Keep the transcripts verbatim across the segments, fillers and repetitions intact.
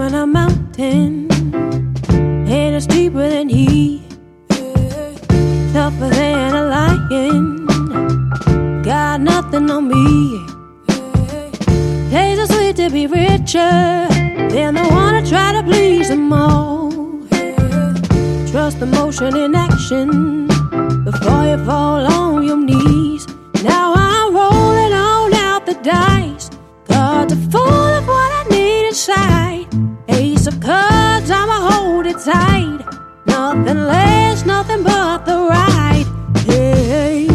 climbing a mountain, and it's deeper than he, tougher than a lion, got nothing on me. Tastes so sweet to be richer than the one to try to please them all. Trust the motion in action before you fall on your knees. Now I'm rolling on out the dice, cards are full of what I need inside. Ace of cards, I'ma hold it tight. Nothing less, nothing but the ride. Hey,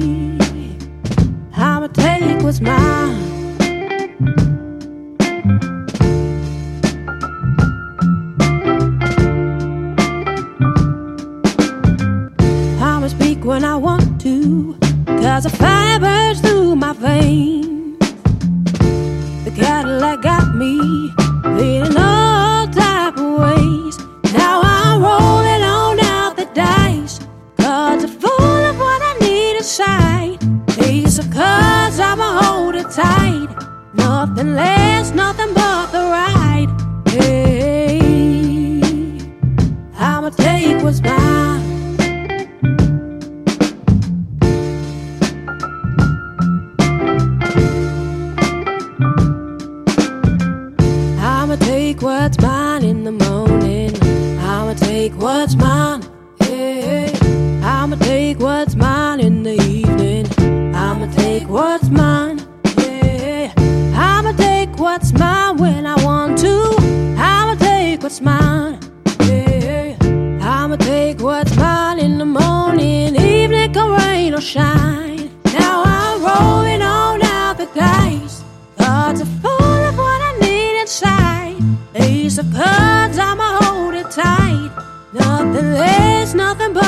I'ma take what's mine. I'ma speak when I want to, cause the fire burns through my veins. The Cadillac got me feeling all type of ways. Now I'm rolling on out the dice, cards are full of what I need inside. Ace of cards, I'ma hold it tight. Nothing less, nothing but the ride. Hey, I'ma take what's mine. I'ma take what's mine in the morning. I'ma take what's mine. Yeah. I'ma take what's mine in the evening. I'ma take what's mine. Yeah. I'ma take what's mine when I want to. I'ma take what's mine. Yeah. I'ma take what's mine in the morning, evening, come rain or shine. Now I'm rolling on out the dice, cards are full of what I need inside. Ace of cards, I'ma hold it tight. Nothing less, nothing but